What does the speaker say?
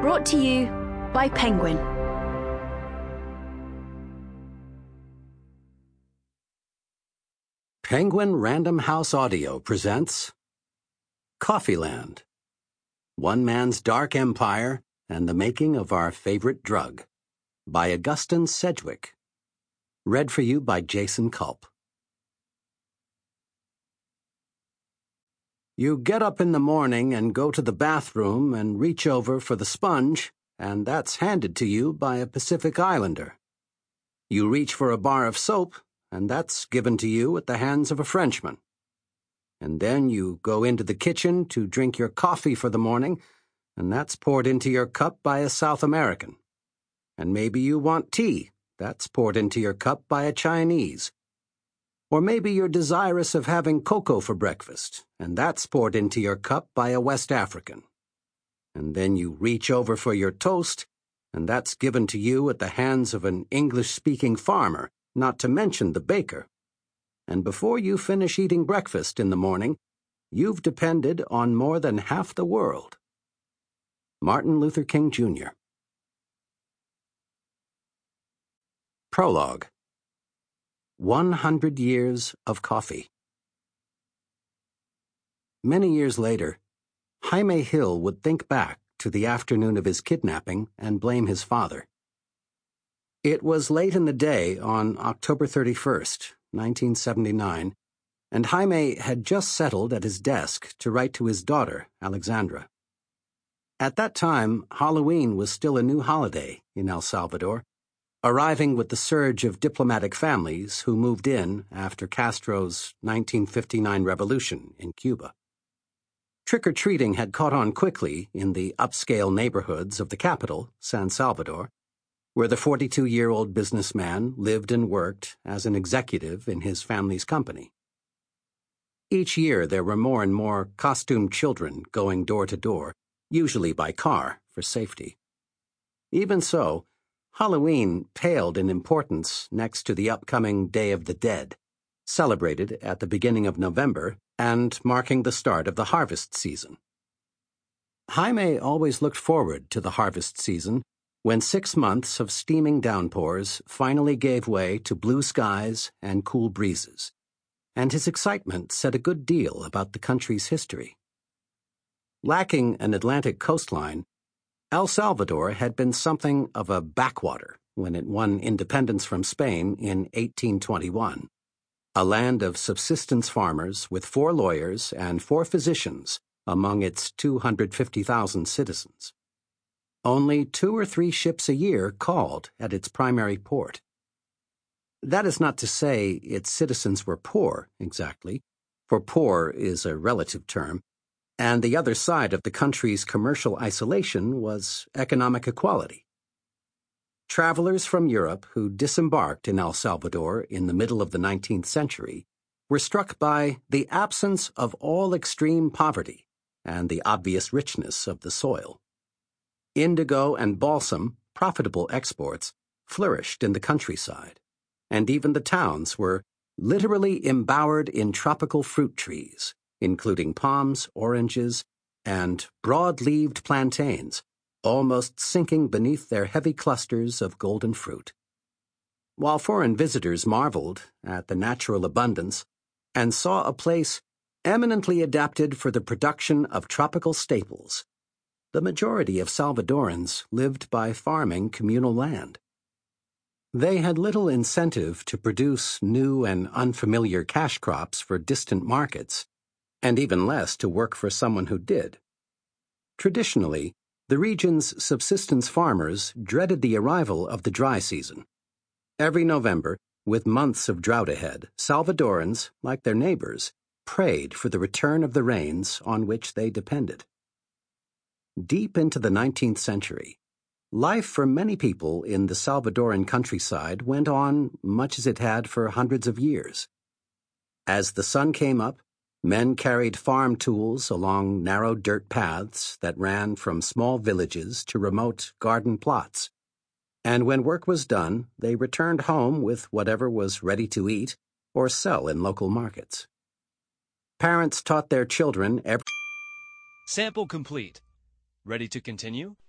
Brought to you by Penguin. Penguin Random House Audio presents Coffeeland, One Man's Dark Empire and the Making of Our Favorite Drug, by Augustin Sedgwick. Read for you by Jason Culp. You get up in the morning and go to the bathroom and reach over for the sponge, and that's handed to you by a Pacific Islander. You reach for a bar of soap, and that's given to you at the hands of a Frenchman. And then you go into the kitchen to drink your coffee for the morning, and that's poured into your cup by a South American. And maybe you want tea, that's poured into your cup by a Chinese. Or maybe you're desirous of having cocoa for breakfast, and that's poured into your cup by a West African. And then you reach over for your toast, and that's given to you at the hands of an English-speaking farmer, not to mention the baker. And before you finish eating breakfast in the morning, you've depended on more than half the world. Martin Luther King, Jr. Prologue. 100 Years of Coffee. Many years later, Jaime Hill would think back to the afternoon of his kidnapping and blame his father. It was late in the day on October 31st, 1979, and Jaime had just settled at his desk to write to his daughter, Alexandra. At that time, Halloween was still a new holiday in El Salvador, arriving with the surge of diplomatic families who moved in after Castro's 1959 revolution in Cuba. Trick-or-treating had caught on quickly in the upscale neighborhoods of the capital, San Salvador, where the 42-year-old businessman lived and worked as an executive in his family's company. Each year there were more and more costumed children going door to door, usually by car, for safety. Even so, Halloween paled in importance next to the upcoming Day of the Dead, celebrated at the beginning of November and marking the start of the harvest season. Jaime always looked forward to the harvest season when 6 months of steaming downpours finally gave way to blue skies and cool breezes, and his excitement said a good deal about the country's history. Lacking an Atlantic coastline, El Salvador had been something of a backwater when it won independence from Spain in 1821, a land of subsistence farmers with 4 lawyers and 4 physicians among its 250,000 citizens. Only 2 or 3 ships a year called at its primary port. That is not to say its citizens were poor, exactly, for poor is a relative term, and the other side of the country's commercial isolation was economic equality. Travelers from Europe who disembarked in El Salvador in the middle of the 19th century were struck by the absence of all extreme poverty and the obvious richness of the soil. Indigo and balsam, profitable exports, flourished in the countryside, and even the towns were literally embowered in tropical fruit trees, including palms, oranges, and broad-leaved plantains, almost sinking beneath their heavy clusters of golden fruit. While foreign visitors marveled at the natural abundance and saw a place eminently adapted for the production of tropical staples, the majority of Salvadorans lived by farming communal land. They had little incentive to produce new and unfamiliar cash crops for distant markets, and even less to work for someone who did. Traditionally, the region's subsistence farmers dreaded the arrival of the dry season. Every November, with months of drought ahead, Salvadorans, like their neighbors, prayed for the return of the rains on which they depended. Deep into the 19th century, life for many people in the Salvadoran countryside went on much as it had for hundreds of years. As the sun came up, men carried farm tools along narrow dirt paths that ran from small villages to remote garden plots. And when work was done, they returned home with whatever was ready to eat or sell in local markets. Parents taught their children Sample complete. Ready to continue?